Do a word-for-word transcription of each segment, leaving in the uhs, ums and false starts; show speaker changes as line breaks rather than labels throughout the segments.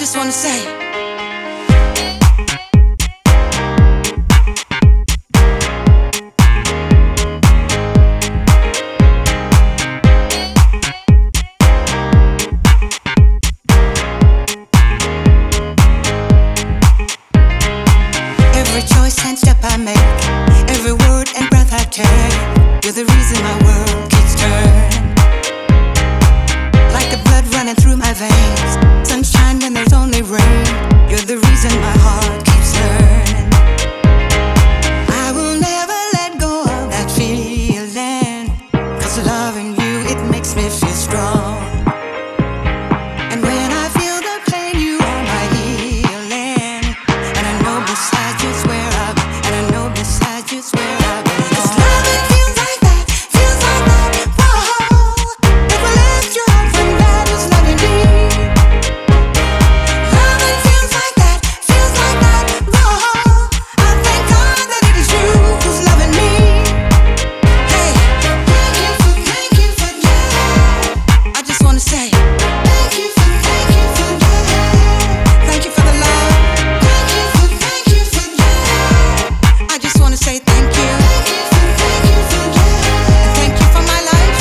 just wanna say, every choice and step I make, every word and breath I take, you're the reason my world keeps turning. Like the blood running through my veins, sunshine when there's only rain, you're the reason my heart keeps turning. I will never let go of that feeling, 'cause loving you, it makes me feel strong. And when I feel the pain, you are my healing. And I know beside you's where I be, and I know beside you's where I belong. 'Cause loving feels like that, feels like that, whoa. It will lift your heart when that is loving me. Loving feels like that, feels like that, whoa. I thank God that it is you who's loving me. Hey, thank you for, thank you for that. I just wanna say, thank you for, thank you for that. Thank you for the love. Thank you for, thank you for that. I just wanna say thank you. Thank you for, thank you for that. And thank you for my life.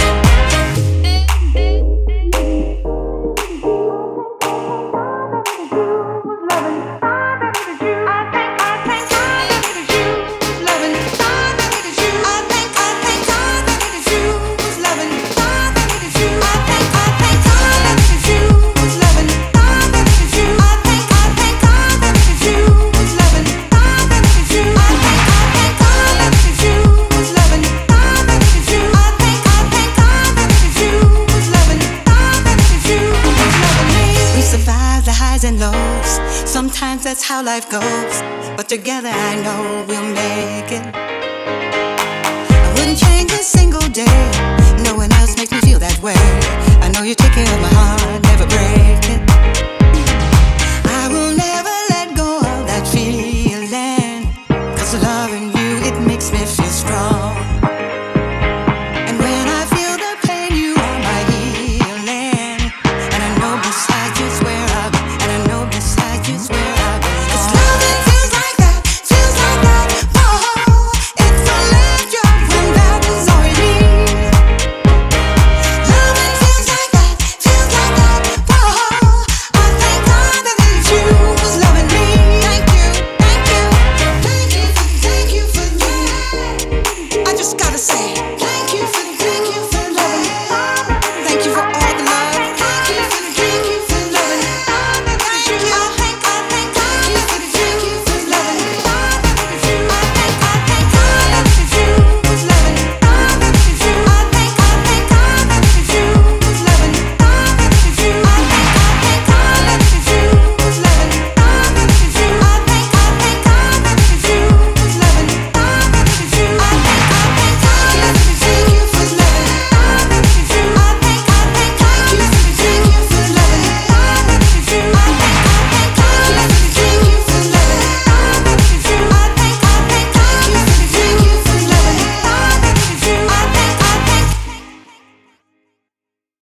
We survive the highs and lows. Sometimes that's how life goes, but together I know we'll make it.